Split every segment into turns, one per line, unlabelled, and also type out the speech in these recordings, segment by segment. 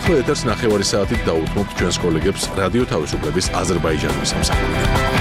ახლა ეთერს 9 საათით დაუთმობთ ჩვენს კოლეგებს რადიო თავისუფლების აზერბაიჯანის სამსახურიდან.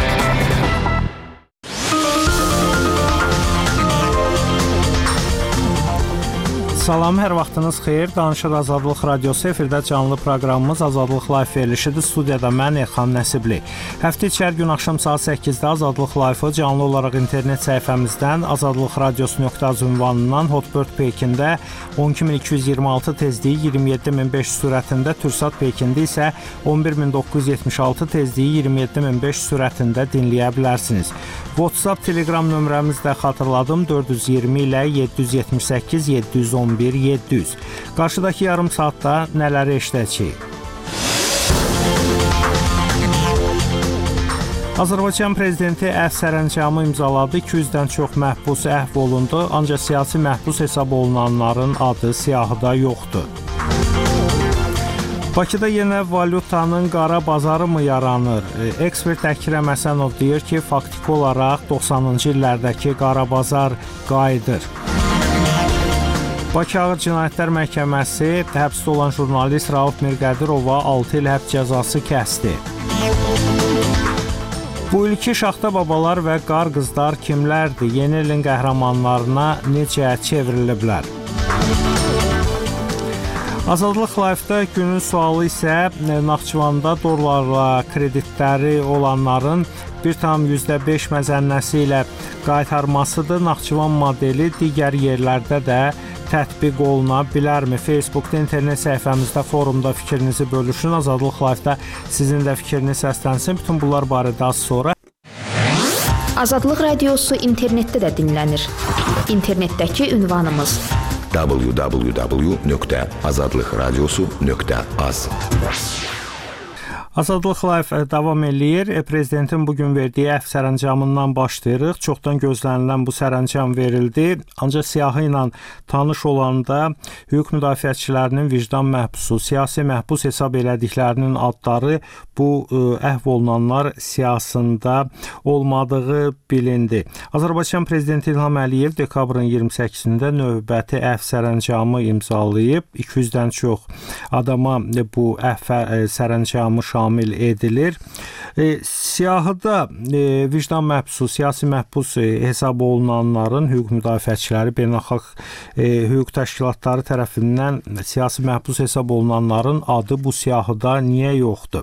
Salam, hər vaxtınız xeyir. Danışır Azadlıq Radiosu efirdə canlı proqramımız Azadlıq Live verilişidir. Studiyada mən Elxan Nəsibli. Həftə içər gün axşam saat 8-də Azadlıq Live-ı canlı olaraq internet səhifəmizdən azadlıqradios.az ünvanından Hotbird Pekində 12226 tezliyi 27500 sürətində, Türksat Pekində isə 11976 tezliyi 27500 sürətində dinləyə bilərsiniz. WhatsApp, Telegram nömrəmizi də xatırladım 420 ilə 778 711 700. Qarşıdakı yarım saatda nələri eşidəcəyik? Azərbaycan prezidenti əfv sərəncamı imzaladı. 200-dən çox məhbus əhv olundu, ancaq siyasi məhbus hesab olunanların adı siyahıda yoxdur. Bakıda yenə valyutanın qara bazarı mı yaranır? Ekspert Əkrəm Həsənov deyir ki, faktiki olaraq 90-cı illərdəki qara bazar qayıdır. Bakı Ağır Cinayətlər Məhkəməsi həbsdə olan jurnalist Rauf Mirqədirova 6 il həbs cəzası kəsdi. Bu ilki şaxta babalar və qar qızlar kimlərdir? Yeni ilin qəhrəmanlarına necə çevriliblər? Azadlıq Live-da günün sualı isə Naxçıvanda dollarla kreditləri olanların 1,5% məzənnəsi ilə qaytarmasıdır. Naxçıvan modeli digər yerlərdə də tətbiq oluna bilərmi? Facebookda, internet səhifəmizdə, forumda fikrinizi bölüşün. Azadlıq Live-da sizin də fikriniz səslənsin. Bütün bunlar barədə az sonra.
Azadlıq Radiosu internetdə də dinlənir. İnternetdəki ünvanımız www.azadlıqradiosu.az.
Azadlıq Live davam eləyir. Prezidentin bugün verdiyi əfv sərəncamından başlayırıq. Çoxdan gözlənilən bu sərəncam verildi. Ancaq siyahı ilə tanış olanda hüquq müdafiəçilərinin vicdan məhbusu, siyasi məhbus hesab elədiklərinin adları bu əhv olunanlar siyasında olmadığı bilindi. Azərbaycan Prezidenti İlham Əliyev dekabrın 28-də növbəti əfv sərəncamı imzalayıb. 200-dən çox adama bu əfv sərəncamı şamil edilir. Siyahıda vicdan məhbusu, siyasi məhbus hesab olunanların hüquq müdafiəçiləri, beynəlxalq hüquq təşkilatları tərəfindən siyasi məhbus hesab olunanların adı bu siyahıda niyə yoxdur?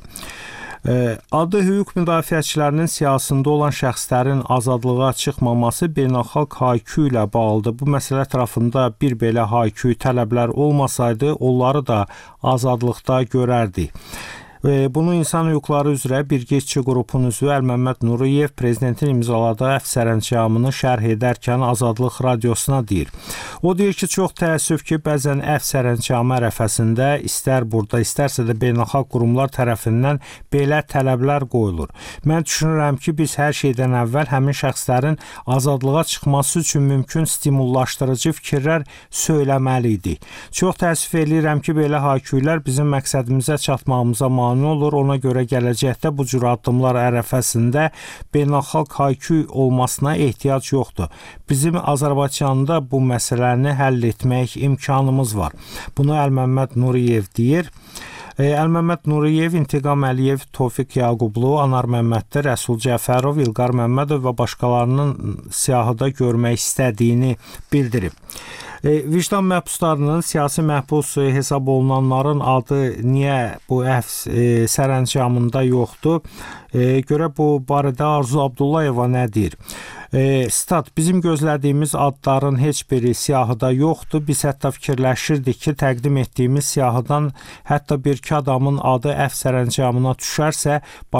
Adı hüquq müdafiəçilərinin siyasında olan şəxslərin azadlığa çıxmaması beynəlxalq haykü ilə bağlıdır. Bu məsələ ətrafında bir belə haykü tələblər olmasaydı, onları da azadlıqda görərdik. Bunu İnsan Hüquqları üzrə Birgə İşçi qrupunun üzvü Əlməmməd Nuriyev prezidentin imzaladığı əfv sərəncamını şərh edərkən Azadlıq Radiosuna deyir. O deyir ki, çox təəssüf ki, bəzən əfv sərəncamı ərəfəsində istər burada, istərsə də beynəlxalq qurumlar tərəfindən belə tələblər qoyulur. Mən düşünürəm ki, biz hər şeydən əvvəl həmin şəxslərin azadlığa çıxması üçün mümkün stimullaşdırıcı fikirlər söyləməliydik. Çox təəssüf eləyirəm ki, belə hayküylər bizim məqsədimizə çatmağımıza mane olur. Ona görə gələcəkdə bu cür addımlar ərəfəsində beynəlxalq haykü olmasına ehtiyac yoxdur. Bizim Azərbaycanda bu məsələni həll etmək imkanımız var. Bunu Əlməmməd Nuriyev deyir. Əlməmməd Nuriyev, İntiqam Əliyev, Tofiq Yaqublu, Anar Məmmədli, Rəsul Cəfərov, İlqar Məmmədov və başqalarının siyahıda görmək istədiyini bildirib. Vicdan məhbuslarının siyasi məhbus hesab olunanların adı niyə bu əfv sərəncamında yoxdur? Görə bu barədə Arzu Abdullayeva nə deyir? Stat, bizim gözlədiyimiz adların heç biri siyahıda yoxdur. Biz hətta fikirləşirdik ki, təqdim etdiyimiz siyahıdan hətta bir-iki adamın adı əfv sərəncamına düşərsə,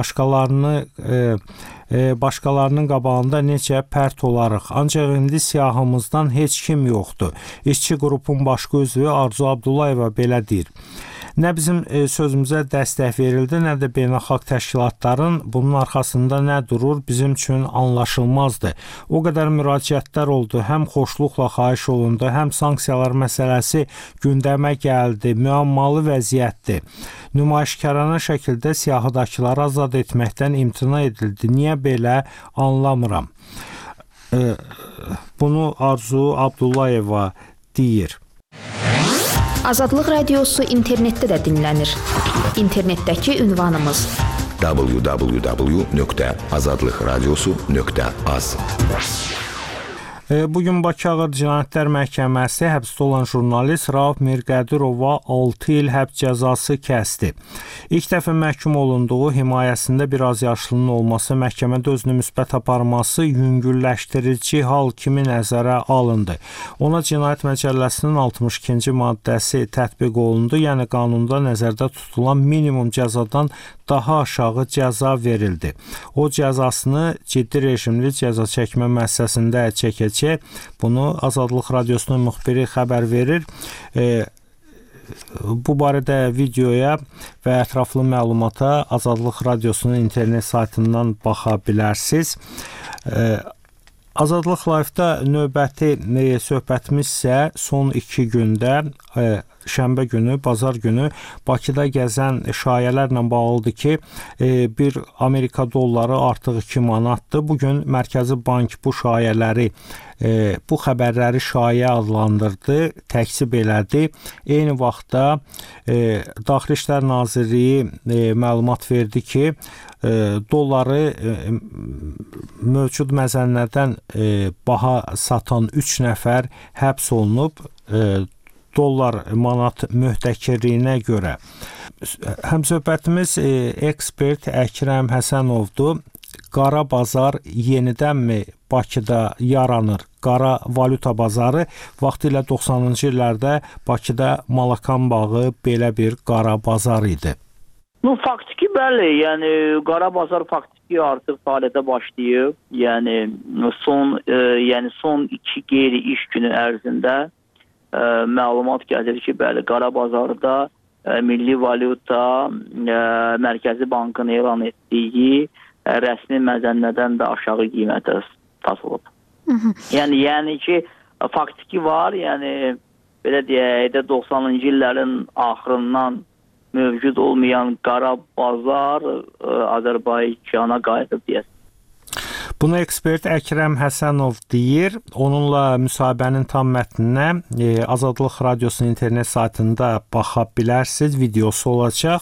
başqalarının qabağında necə pərt olarıq. Ancaq indi siyahımızdan heç kim yoxdur. İşçi qrupun başqa üzvü Arzu Abdullayeva belə deyir. Nə bizim sözümüzə dəstək verildi, nə də beynəlxalq təşkilatların bunun arxasında nə durur bizim üçün anlaşılmazdı. O qədər müraciətlər oldu, həm xoşluqla xahiş olundu, həm sanksiyalar məsələsi gündəmə gəldi, müəmmalı vəziyyətdir. Nümayişkarana şəkildə siyahıdakıları azad etməkdən imtina edildi. Niyə belə anlamıram? Bunu Arzu Abdullayeva deyir.
Azadlıq Radiosu internetdə də dinlənir. İnternetdəki ünvanımız
www.azadlıqradiosu.az.
Bugün Bakı Ağır Cinayətlər Məhkəməsi həbsdə olan jurnalist Rauf Mirqədirova 6 il həbs cəzası kəsdi. İlk dəfə məhkum olunduğu himayəsində bir azyaşlının olması, məhkəmədə özünü müsbət aparması yüngülləşdirici hal kimi nəzərə alındı. Ona Cinayət Məcəlləsinin 62-ci maddəsi tətbiq olundu, yəni qanunda nəzərdə tutulan minimum cəzadan daha aşağı cəza verildi. O cəzasını ciddi rejimli cəza çəkmə müəssisəsində çəkəcək. Bunu Azadlıq Radiosunun müxbiri xəbər verir. Bu barədə videoya və ətraflı məlumata Azadlıq Radiosunun internet saytından baxa bilərsiniz. Azadlıq Live-da növbəti söhbətimiz isə son 2 gündə şənbə günü, bazar günü Bakıda gəzən şayələrlə bağlıdır ki, bir Amerika dolları artıq 2 manatdır. Bugün Mərkəzi Bank bu şayələri, bu xəbərləri şayə adlandırdı, təksib elədi. Eyni vaxtda Daxili İşlər Nazirliyi məlumat verdi ki, dolları mövcud məzənnədən baha satan 3 nəfər həbs olunub. Dollar manat möhtəkirliyinə görə. Həmsöhbətimiz ekspert Əkrəm Həsənovdur. Qara bazar yenidənmi Bakıda yaranır? Qara valyuta bazarı vaxtilə 90-cı illərdə Bakıda Malakan bağı belə bir qara bazar idi.
Faktiki bəli, yəni qara bazar faktiki artıq fəaliyyətə başlayıb. Yəni son 2 qeyri-iş günü ərzində məlumat gəlir ki, bəli, qara bazarda milli valyuta Mərkəzi Bankın elan etdiyi rəsmi məzənnədən də aşağı qiymətə satılıb. Yəni ki, faktiki var, yəni belə deyək də 90-cı illərin axırından mövcud olmayan qara bazar Azərbaycana qayıdıb deyəsən.
Bunu ekspert Əkrəm Həsənov deyir. Onunla müsahibənin tam mətninə Azadlıq Radiosunun internet saytında baxa bilərsiniz. Videosu olacaq.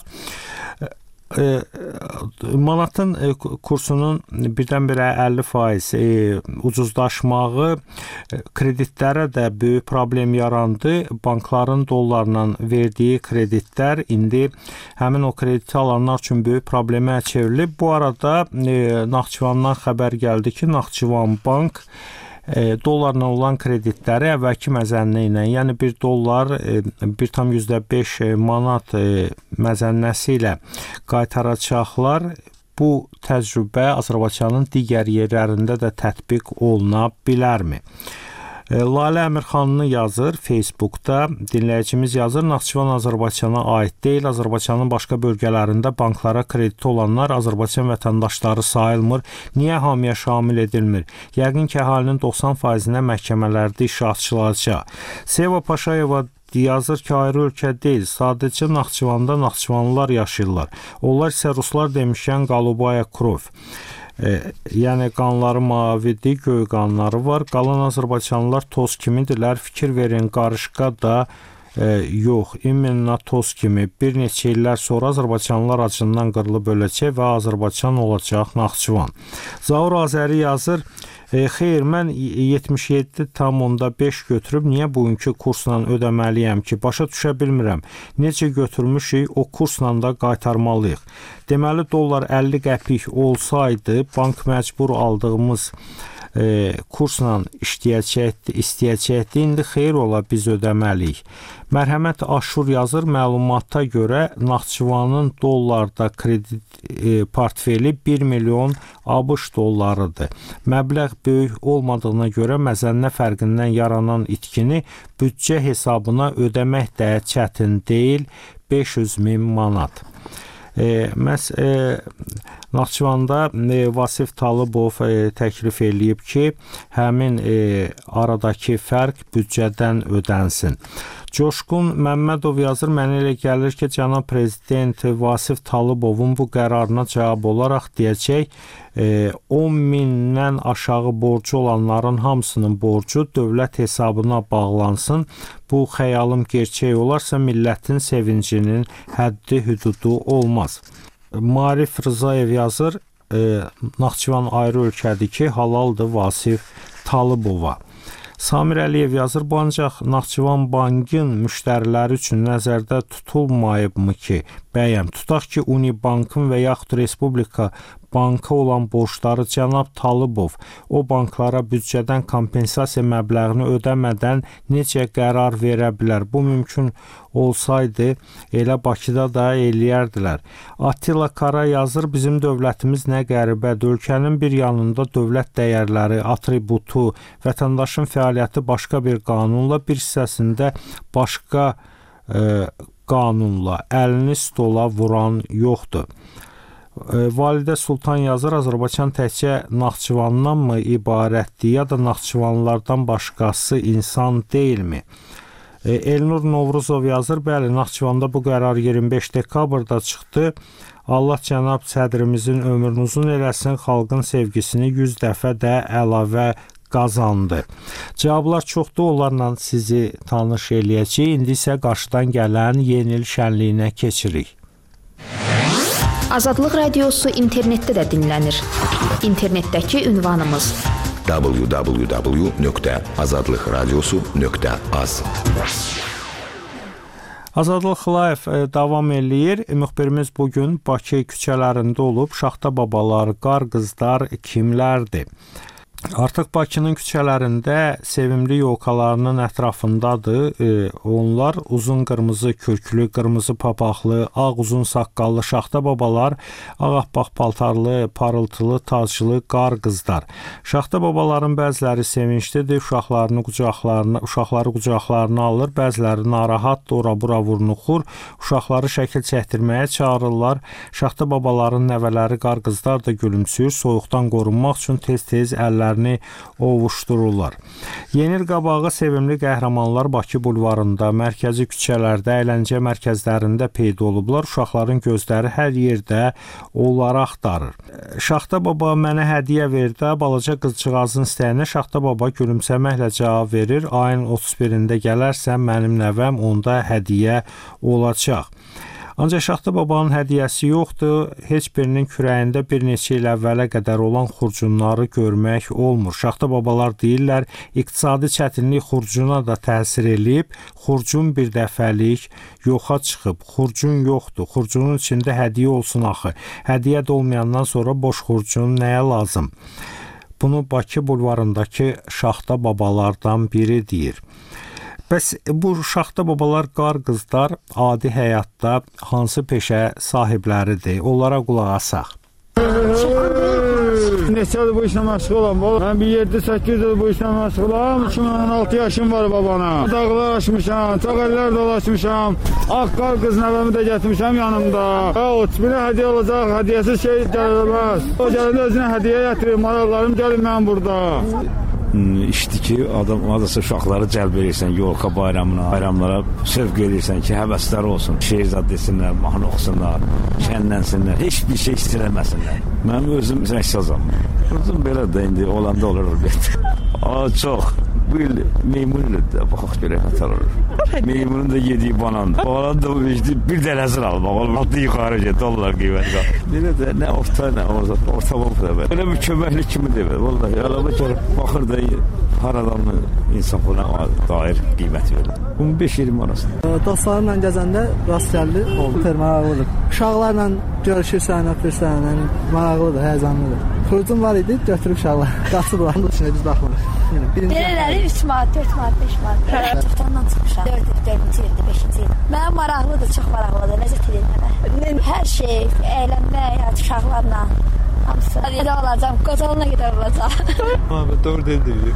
Manatın kursunun birdən-birə 50% ucuzlaşmağı kreditlərə də böyük problem yarandı. Bankların dollarla verdiyi kreditlər indi həmin o krediti alanlar üçün böyük problemə çevrilib. Bu arada Naxçıvandan xəbər gəldi ki, Naxçıvan Bank dollarla olan kreditləri əvvəlki məzənnə ilə, yəni 1 dollar 1,5 manat məzənnəsi ilə qaytaracaqlar. Bu təcrübə Azərbaycanın digər yerlərində də tətbiq oluna bilərmi? Lalə Əmirxanlı yazır Facebookda, dinləyicimiz yazır, Naxçıvan Azərbaycana aid deyil, Azərbaycanın başqa bölgələrində banklara krediti olanlar Azərbaycan vətəndaşları sayılmır, niyə hamıya şamil edilmir? Yəqin ki, əhalinin 90%-nə məhkəmələrdə iş açılacaq. Seva Paşayeva yazır ki, ayrı ölkə deyil, sadəcə Naxçıvanda Naxçıvanlılar yaşayırlar. Onlar isə ruslar demişkən Qalubaya Krov. Yəni qanları mavidir, göy qanları var. Qalan Azərbaycanlılar toz kimidirlər. Fikir verin, qarışqa da yox, iminna toz kimi. Bir neçə illər sonra Azərbaycanlılar acından qırılıb öləcək və Azərbaycan olacaq Naxçıvan. Zaur Azəri yazır, xeyr, mən 77,5 götürüb niyə bugünkü kursla ödəməliyəm ki? Başa düşə bilmirəm. Necə götürmüşük, o kursla da qaytarmalıyıq. Deməli, dollar 50 qəpik olsaydı, bank məcbur aldığımız kursla istəyəcəkdi. İndi xeyr ola biz ödəməliyik. Mərhəmət Aşur yazır, məlumata görə Naxçıvanın dollarda kredit portfeli 1 milyon ABŞ dollarıdır. Məbləğ böyük olmadığına görə məzənnə fərqindən yaranan itkini büdcə hesabına ödəmək də çətin deyil, 500.000 manat. Naxçıvanda Vasif Talıbov təklif eləyib ki, həmin aradakı fərq büdcədən ödənsin. Coşqun Məmmədov yazır, mənə elə gəlir ki, cənab prezident Vasif Talıbovun bu qərarına cavab olaraq deyəcək, 10 mindən aşağı borcu olanların hamısının borcu dövlət hesabına bağlansın. Bu xəyalım gerçək olarsa millətin sevincinin həddi hüdudu olmaz. Marif Rızayev yazır, Naxçıvan ayrı ölkədir ki, halaldır Vasif Talıbova. Samir Əliyev yazır, bu ancaq Naxçıvan bankın müştəriləri üçün nəzərdə tutulmayıbmı ki, bəyəm, tutaq ki, Unibankın və yaxud Respublika banka olan borcları cənab Talıbov o banklara büdcədən kompensasiya məbləğini ödəmədən necə qərar verə bilər? Bu mümkün olsaydı elə Bakıda da eləyərdilər. Attila Kara yazır, bizim dövlətimiz nə qəribədir. Ölkənin bir yanında dövlət dəyərləri, atributu, vətəndaşın fəaliyyəti başqa bir qanunla, bir hissəsində başqa qanunla əlini stola vuran yoxdur. Validə Sultan yazır, Azərbaycan təkcə Naxçıvandanmı ibarətdir, ya da Naxçıvanlılardan başqası insan deyilmi? Elnur Novruzov yazır, bəli, Naxçıvanda bu qərar 25 dekabrda çıxdı. Allah cənab sədrimizin ömrünü uzun eləsin, xalqın sevgisini 100 dəfə də əlavə qazandı. Cavablar çoxdur, onlarla sizi tanış eləyəcək. İndi isə qarşıdan gələn yeni il şənliyinə keçirik.
Azadlıq Radiosu internetdə də dinlənir. İnternetdəki ünvanımız
www.azadlıqradiosu.az.
Azadlıq Live davam eləyir. Müxbirimiz bugün Bakı küçələrində olub. Şaxta babalar, qar qızlar kimlərdir? Artıq Bakının küçələrində sevimli yolkalarının ətrafındadır. Onlar uzun qırmızı kürklü, qırmızı papaqlı, ağ uzun saqqallı şaxta babalar, ağappaq paltarlı, parıltılı, taclı qar qızlar. Şaxta babaların bəziləri sevinclidir, uşaqları qucaqlarına alır, bəziləri narahatdır, ora-bura vurnuxur, uşaqları şəkil çəkdirməyə çağırırlar. Şaxta babaların nəvələri qar qızlar da gülümsüyür, soyuqdan qorunmaq üçün tez-tez əlləri ovuşdururlar. Yeni il qabağı sevimli qəhrəmanlar Bakı bulvarında, mərkəzi küçələrdə, əyləncə mərkəzlərində peyda olublar. Uşaqların gözləri hər yerdə onları axtarır. Şaxta baba mənə hədiyyə verdi. Balaca qızcığazın istəyinə Şaxta baba gülümsəməklə cavab verir. Ayın 31-də gələrsən mənim nəvəm onda hədiyyə olacaq. Ancaq Şaxta babanın hədiyyəsi yoxdur. Heç birinin kürəyində bir neçə il əvvələ qədər olan xurcunları görmək olmur. Şaxta babalar deyirlər, iqtisadi çətinlik xurcuna da təsir eləyib. Xurcun bir dəfəlik yoxa çıxıb. Xurcun yoxdur. Xurcunun içində hədiyyə olsun axı. Hədiyyə də olmayandan sonra boş xurcun nəyə lazım? Bunu Bakı bulvarındakı şaxta babalardan biri deyir. Bəs bu şaxta babalar, qar qızlar adi həyatda hansı peşə sahibləridir? Onlara qulaq asaq.
Neçədir bu işlə məşğulam? Mən bir 7-8 il bu işlə məşğulam. 2016 yaşım var babana. Dağlar aşmışam, çox əllər dolaşmışam. Ağ qar qız nəvəmi də gətirmişəm yanımda. 31-ə hədiyyə olacaq, hədiyyəsiz şey gəlməz. O gəlində özünə hədiyyə gətirir, maraqlarım gəlin mən burada.
İşdir ki, adası uşaqları cəlb edirsən yolka bayramlara sövq edirsən ki, həvəslər olsun, şeir zad desinlər, mahnı oxusunlar, şənlənsinlər, heç bir şey istəyilməsinlər. Mənim özüm rəksazam. Özüm belə də indi olanda olur. Çox. Bu il meymun ilə də baxaq belə xətar olur. Meymunun da yediyi banan. Banan da bir dələsir almaq. Altı yuxarı get, dollar qiyməti. Belə də nə orta, nə orta olub da belə. Elə bir köməkli kimi deyil. Vallahi araba gəlib baxır da haradan insafına dair qiymət verir. 15-20 arasında.
Dostlarımla gəzəndə rast gəldi, oldu, maraqlıdır. Uşaqlarla görüşürsən, öpürsən, yəni maraqlıdır, həyəcanlıdır. Xurcum var idi, götürüb uşaqlar. Qaçıblar, onun üçün biz baxmırıq.
Belələri 3 manat, 4 manat, 5 manat. Çoxdandan çıxmışam. 4-cü ildir, 5-ci ildir. Mənə maraqlıdır, çox maraqlıdır, ləzzət edir mənə. Hər şey, əylənmək, uşaqlarla, hamısı. Elə olacaq, qocalına qədər olacaq.
Abi, 4 ildir.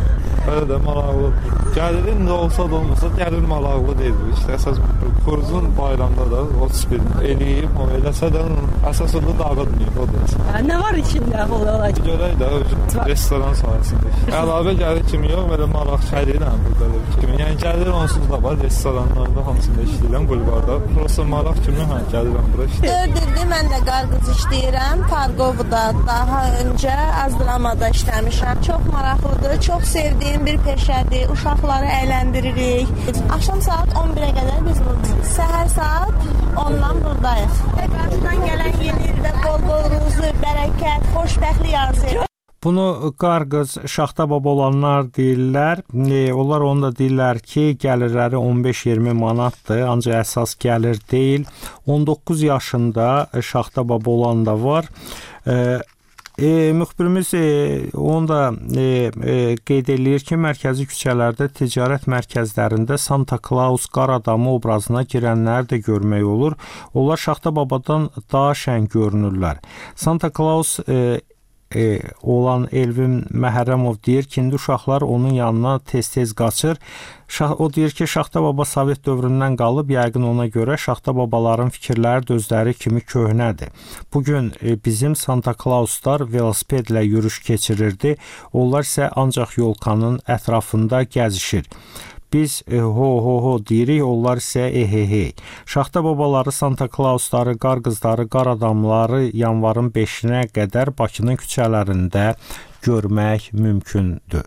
Belə də maraqlıdır. Gəlirin də olsa da olmasa gəlir maraqlı deyil. İşte əsas Xuruzun bayramda da 31 eləyib, o eləsə də əsasında dağıtmayıb o da.
Nə var içində olacaq?
Görək də restoran sayəsində. Əlavə gəlir kimi yox, belə maraq xərirəm burada kimi. Yəni gəlir onsuz da var restoranlarda hansında işləyirəm bulvarda. Prosta maraq kimi gəlirəm bura işləyirəm.
4 ildir mən də qarğız işləyirəm. Kargovuda daha öncə Azdramada işləmişəm. Çox maraqlıdır, çox sevdiyim bir peşədir. Uşaqları əyləndiririk. Axşam saat 11-ə qədər biz buradayıq. Səhər saat 10-dan buradayıq. Qarşıdan gələn yeni ildə bol-bol ruzu, bərəkət, xoşbəxtlik arzu edirəm.
Bunu qarğız, şaxta baba olanlar deyirlər. Onlar onu da deyirlər ki, gəlirləri 15-20 manatdır, ancaq əsas gəlir deyil. 19 yaşında şaxta baba olan da var. Müxbirimiz onu da qeyd eləyir ki, mərkəzi küçələrdə, ticarət mərkəzlərində Santa Claus qar adamı obrazına girənlər də görmək olur. Onlar şaxta babadan daha şən görünürlər. Santa Claus olan Elvin Məhərrəmov deyir ki, indi uşaqlar onun yanına tez-tez qaçır. O deyir ki, şaxta baba Sovet dövründən qalıb, yəqin ona görə şaxta babaların fikirləri də özləri kimi köhnədir. Bugün bizim Santa Clauslar velosipedlə yürüyüş keçirirdi, onlar isə ancaq yolkanın ətrafında gəzişir. Biz ho deyirik, onlar isə ehehey. Şaxta babaları, Santa Clausları, qarqızları, qar adamları yanvarın 5-nə qədər Bakının küçələrində görmək mümkündür.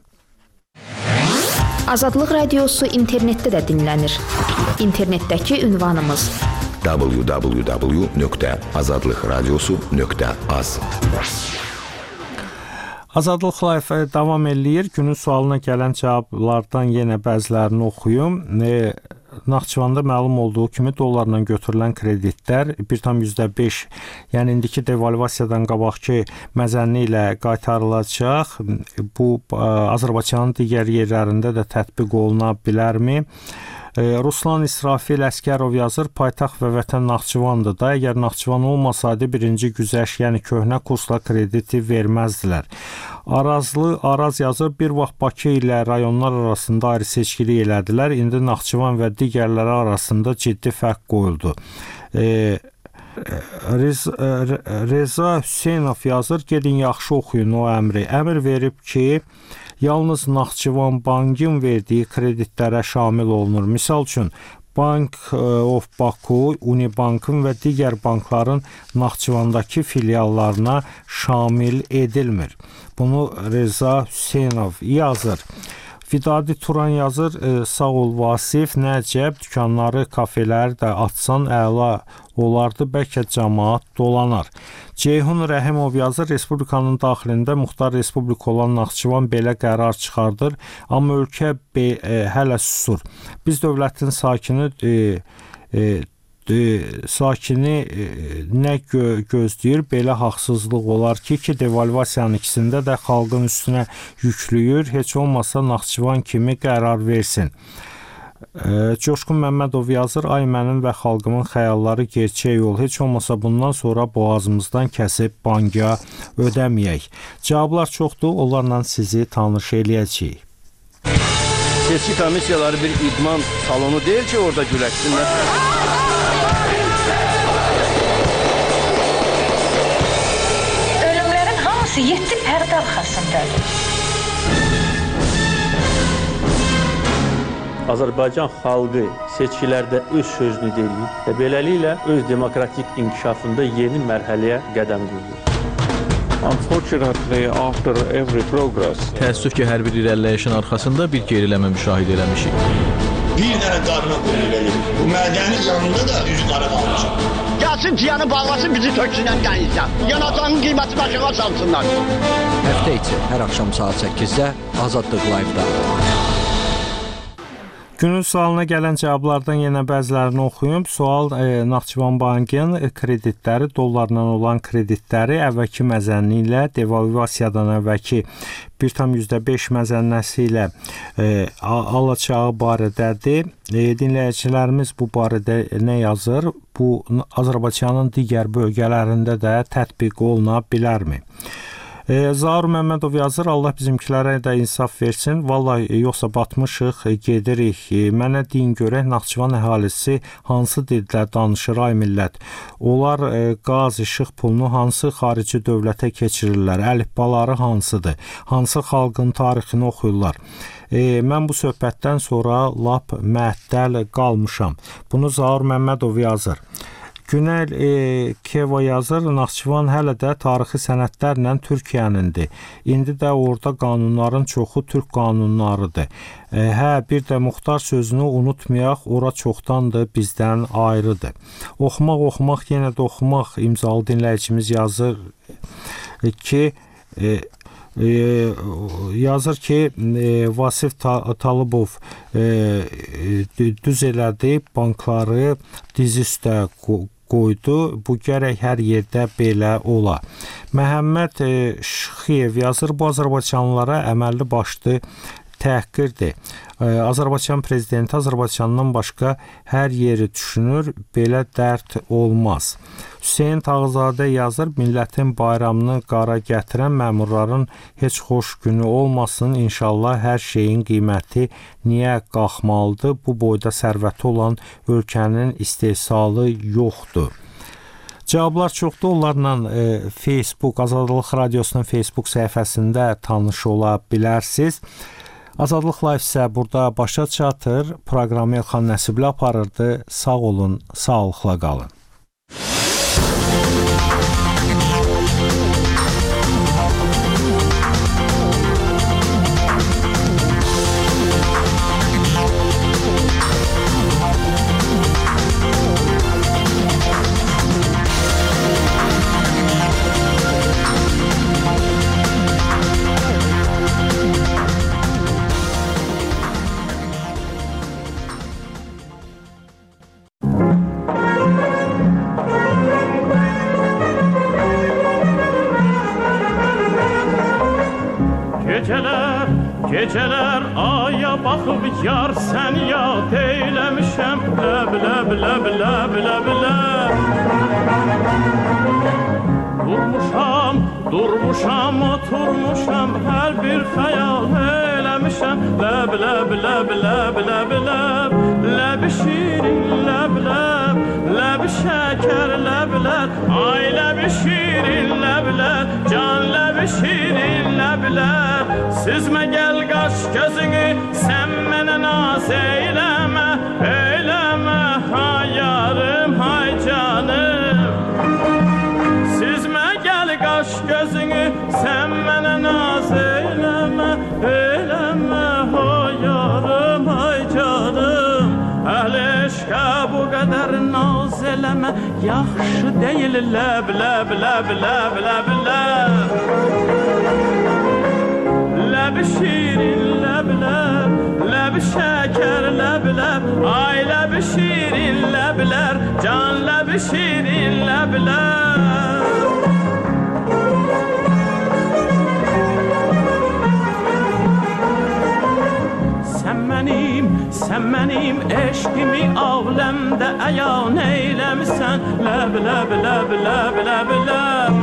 Azadlıq Radiosu internetdə də dinlənir. İnternetdəki ünvanımız www.azadlıqradiosu.az. Azadlıq Live davam eləyir. Günün sualına gələn cavablardan yenə bəzilərini oxuyum. Naxçıvanda məlum olduğu kimi dollarla götürülən kreditlər 1,5, yəni indiki devalvasiyadan qabaqki məzənni ilə qaytarılacaq. Bu Azərbaycanın digər yerlərində də tətbiq oluna bilərmi? Ruslan İsrafil Əskərov yazır, paytaxt və vətən Naxçıvandır da. Əgər Naxçıvan olmasaydı birinci güzəşt, yəni köhnə kursla krediti verməzdilər. Araz yazır, bir vaxt Bakı ilə rayonlar arasında ayrı seçkilik elədilər. İndi Naxçıvan və digərləri arasında ciddi fərq qoyuldu. Reza Hüseynov yazır, gedin yaxşı oxuyun o əmri. Əmr verib ki, yalnız Naxçıvan bankın verdiyi kreditlərə şamil olunur. Misal üçün, Bank of Baku, Unibankın və digər bankların Naxçıvandakı filiallarına şamil edilmir. Bunu Reza Hüseynov yazır. Vidadi Turan yazır, sağ ol Vasif, nəcəb, dükanları, kafeleri də açsan əla olardı, bəlkə cəmaat dolanar. Ceyhun Rəhimov yazır, Respublikanın daxilində muxtar respublika olan Naxçıvan belə qərar çıxardır, amma ölkə hələ susur. Biz dövlətin sakini nə gözləyir? Belə haqsızlıq olar ki, devalvasiyanın ikisində də xalqın üstünə yüklüyür. Heç olmasa Naxçıvan kimi qərar versin. Coşqun Məmmədov yazır, ay mənim və xalqımın xəyalları gerçək ol. Heç olmasa bundan sonra boğazımızdan kəsib banka ödəməyək. Cavablar çoxdur, onlarla sizi tanış eləyəcəyik.
Seçki komissiyaları bir idman salonu deyil ki, orada güləşsinlər.
Ölümlərin hamısı 7 pərdə arxasındadır.
Azərbaycan xalqı seçkilərdə öz sözünü deyir və beləliklə öz demokratik inkişafında yeni mərhələyə qədəm qoyur.
Unfortunately, after every progress,
təəssüf ki, hər bir irəliləyişin arxasında bir geriləmə müşahidə eləmişik.
Bir dənə qarına qoyulur. Bu mədənin yanında da üzü qara qalmışıq.
Gəlsin ciyanı bağlasın, bizi töksünən qənizdən. Yanacağın qiyməti başına salsınlar.
Həftə içi hər axşam saat 8-də Azadlıq Live-da.
Günün sualına gələn cavablardan yenə bəzilərini oxuyum. Sual, Naxçıvan bankın kreditləri, dollarla olan kreditləri əvvəlki məzənni ilə, devalvasiyadan əvvəlki 1,5 məzənnəsi ilə alacağı barədədir. Dinləyicilərimiz bu barədə nə yazır? Bu Azərbaycanın digər bölgələrində də tətbiq oluna bilərmi?
Zaur Məmmədov yazır, Allah bizimkilərə də insaf versin. Vallahi yoxsa batmışıq, gedirik. Mənə deyin görək, Naxçıvan əhalisi hansı dildə danışır ay millət? Onlar qaz, işıq pulunu hansı xarici dövlətə keçirirlər? Əlifbaları hansıdır? Hansı xalqın tarixini oxuyurlar? Mən bu söhbətdən sonra lap məəttəl qalmışam. Bunu Zaur Məmmədov yazır. Günel Keva yazır, Naxçıvan hələ də tarixi sənədlərlə Türkiyənindir. İndi də orada qanunların çoxu türk qanunlarıdır. Bir də Muxtar sözünü unutmayaq, ora çoxdandır bizdən ayrıdır. Oxumaq, yenə də oxumaq imzalı dinləyicimiz yazır ki, Vasif Talıbov düz elədi, bankları diz üstə qoydu. Bu gərək hər yerdə belə ola. Məhəmməd Şıxiyev yazır, bu Azərbaycanlılara əməlli başlı təhqirdir. Azərbaycan prezidenti Azərbaycandan başqa hər yeri düşünür, belə dərd olmaz. Hüseyn Tağızadə yazır, millətin bayramını qara gətirən məmurların heç xoş günü olmasın. İnşallah hər şeyin qiyməti niyə qalxmalıdır? Bu boyda sərvəti olan ölkənin istehsalı yoxdur. Cavablar çoxdur, onlarla Facebook, Azadlıq Radiosunun Facebook səhifəsində tanış ola bilərsiniz. Azadlıq Live isə burada başa çatır. Proqramı Elxan Nəsibli aparırdı. Sağ olun, sağlıqla qalın.
Geceler aya bakıp yar sen yad eylemişem. Leb leb leb leb leb leb. Durmuşam, oturmuşam, her bir hayal eylemişem. Leb leb leb leb leb leb. Leb şirin leb leb. Leb şeker leb leb. Ay leb şirin leb leb. Can leb şirin leb leb. Süzme gel kaş gözünü, sen mene naz eyleme. Eyleme hay yarım hay canım. Süzme gel kaş gözünü, sen mene naz eyleme. Eyleme hay yarım hay canım. Əhl-i eşqə bu qədər naz eləmə. Yaxşı deyil ləb ləb ləb ləb ləb ləb. Ləb şirin ləb ləb. Ləb şəkər ləb ləb. Ay ləb şirin ləblər. Can ləb şirin ləblər. Sən mənim eşqimi avləmdə əyan eyləmisən. Ləb ləb ləb ləb ləb ləb.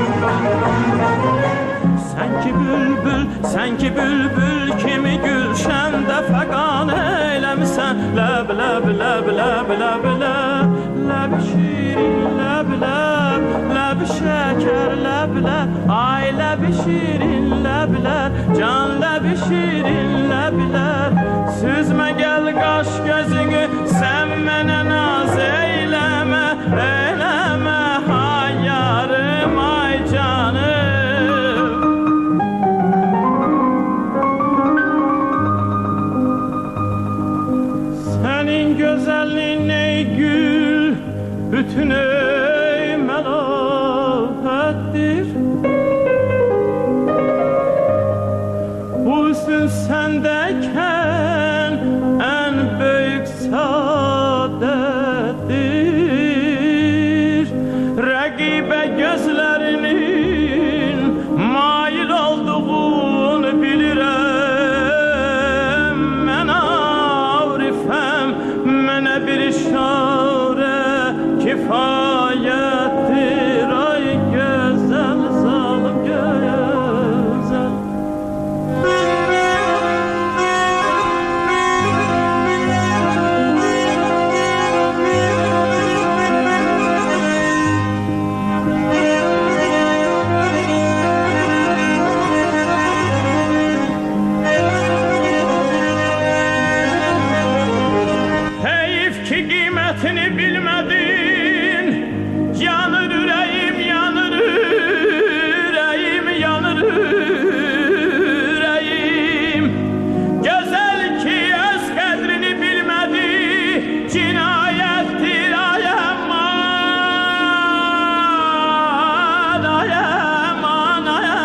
Sən ki bülbül kimi gülşəndə fəqan eyləmisən. Ləb ləb ləb ləb ləb ləb. Ləb şirin ləb ləb. Ləb şəkər ləb ləb. Ay ləb şirin ləblər. Can ləb şirin ləblər. Süzmə gəl qaş gözünü, sən mənə naz eyləmə. Eyləmə hay yarım ay canım. Sənin gözəlliyin ey gül, bütün ey məlahətdir. Bu hüsn səndəkən ən böyük saadətdir. Rəqibə gözlərinin mail olduğunu bilirəm. Mən arifəm, mənə bir işarə kifayət. Qiyamətini bilmədin, yanır ürəyim, yanır ürəyim, yanır ürəyim. Gözəl ki, öz qədrini bilmədi, cinayətdir ayaman, ayaman,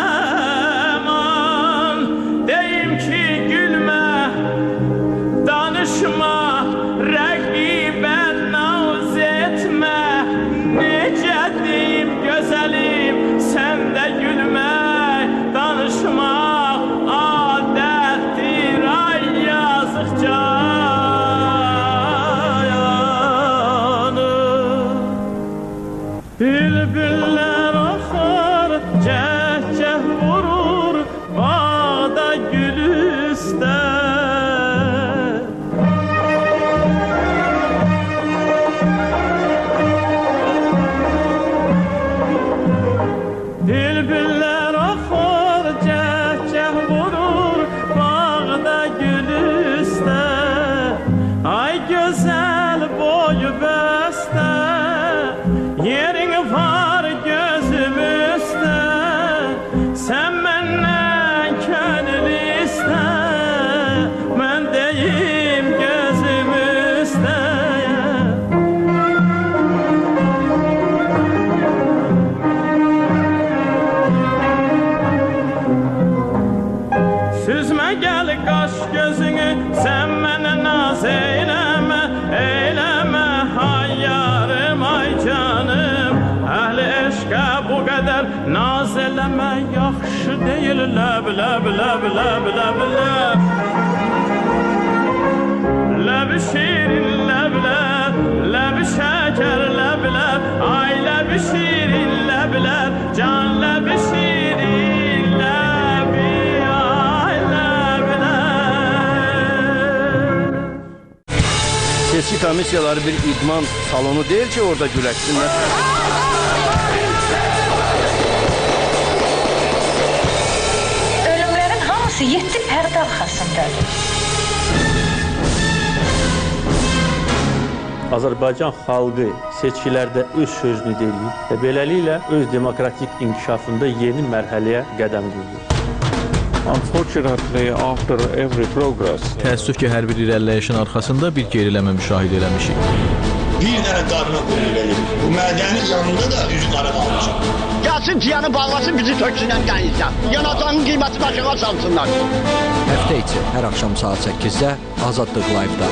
ayaman. Deyim ki, gülmə, danışma, rəqibən naz etmə. Necə deyim gözəlim, sən də gülmək, danışmaq adətdir, ay yazıq canım. Bülbüllər axar, cəhcəh vurur, bağda gül üstə. Bülbüllər axar, cəhcəh vurur, bağda gül üstə. Ay gözəl boyu bəstə, yerin var gözüm üstə. Sən məndən könül istə, mən deyim gözüm üstə. Süzmə gəl qaş gözünü, sən mənə naz eyləmə, eyləmə, ay yarım, ay canım. Əhli eşqə bu qədər naz eləmə, yaxşı deyil, ləb, ləb, ləb, ləb, ləb, ləb. Ləb şirin, ləb, ləb, ləb şəkər, ləb, ləb, ay ləb şirin, ləb, ləb, can ləb şirin, ləb, ay ləb, ləb.
Seçki komissiyaları bir idman salonu deyil ki, orada güləşsinlər.
Ölümlərin hamısı 7 pərdə arxasındadır.
Azərbaycan xalqı seçkilərdə öz sözünü deyir və beləliklə öz demokratik inkişafında yeni mərhələyə qədəm qoyur.
Unfortunately, after every progress,
Təəssüf ki, hər bir irəliləyişin arxasında bir geriləmə müşahidə eləmişik.
Bir dənə qarına qulluq edir. Bu mədənin yanında da üzü qara qalmışam.
Gəlsin ciyanı bağlasın, bizi töksünən dənizdən. Yanacağın qiyməti başına salsınlar.
Həftə içi hər axşam saat 8-də Azadlıq Live-da.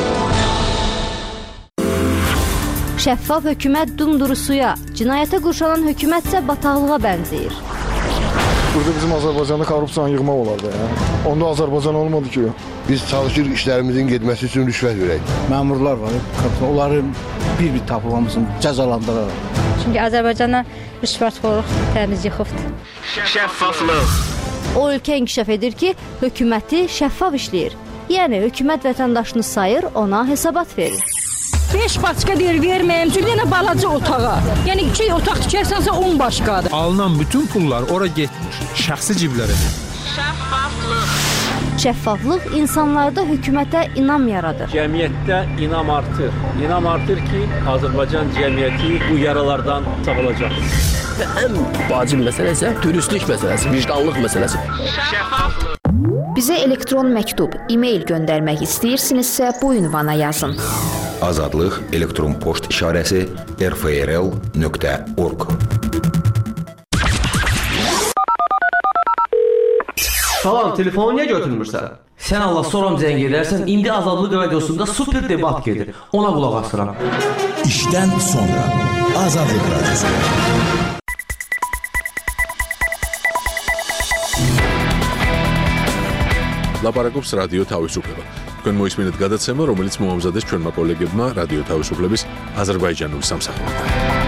Şəffaf hökumət dumduru suya, cinayətə qurşanan hökumət isə bataqlığa bənzəyir.
Burada bizim Azərbaycanda korrupsiyanı yığmaq olardı. Onda Azərbaycan olmadı ki.
Biz çalışır işlərimizin getməsi üçün rüşvət verək.
Məmurlar var, onların bir-bir tapılmasını cəzalandıraraq.
Çünki Azərbaycana rüşvətxorluq təmiz yıxıbdır.
Şəffaflıq.
O ölkə inkişaf edir ki, hökuməti şəffaf işləyir. Yəni hökumət vətəndaşını sayır, ona hesabat verir.
5 başqa deyir verməyəm, çünki yenə balaca otağa. Yəni 2 otaq tikərsənsə 10 başqadır.
Alınan bütün pullar ora getmir, şəxsi ciblərə.
Şəffaflıq.
Şəffaflıq insanlarda hökumətə inam yaradır.
Cəmiyyətdə inam artır. İnam artır ki, Azərbaycan cəmiyyəti bu yaralardan sağalacaq.
Və ən vacib məsələ isə dürüstlük məsələsi, vicdanlıq məsələsi.
Şəffaflıq.
Bizə elektron məktub, e-mail göndərmək istəyirsinizsə bu ünvana yazın.
Azadlıq elektron poçt işarəsi rfrl.org.
Salam, telefonu niyə götürmürsən? Sən Allah soram zəng edərsən, indi Azadlıq radiosunda super debat gedir. Ona qulaq asıram.
İşdən sonra Azadlıq radiosu.
ლაპარაკობს რადიო თავისუფლება. თქვენ მოისმინეთ გადაცემა, რომელიც მოამზადეს ჩვენმა კოლეგებმა რადიო თავისუფლების აზერბაიჯანული სამსახურიდან.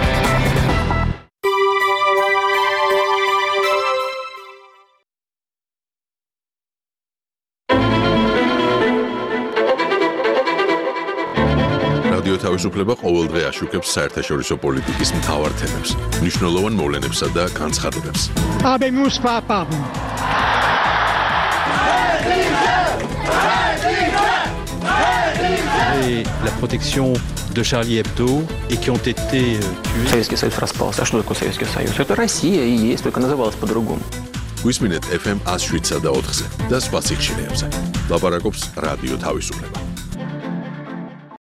რადიო თავისუფლება ყოველდღე აშუქებს საერთაშორისო პოლიტიკის მთავარ თემებს, მნიშვნელოვან მოვლენებსა და განცხადებებს.
Habemos papado.
la protection de Charlie Hebdo et qui ont été tués.
Советский Союз распался. А что такое Советский Союз? Это Россия и есть, только называлась по-другому.
გვისმინეთ FM 107.4-ზე და სხვა სიხშირეებზე. ლაპარაკობს რადიო თავისუფლება.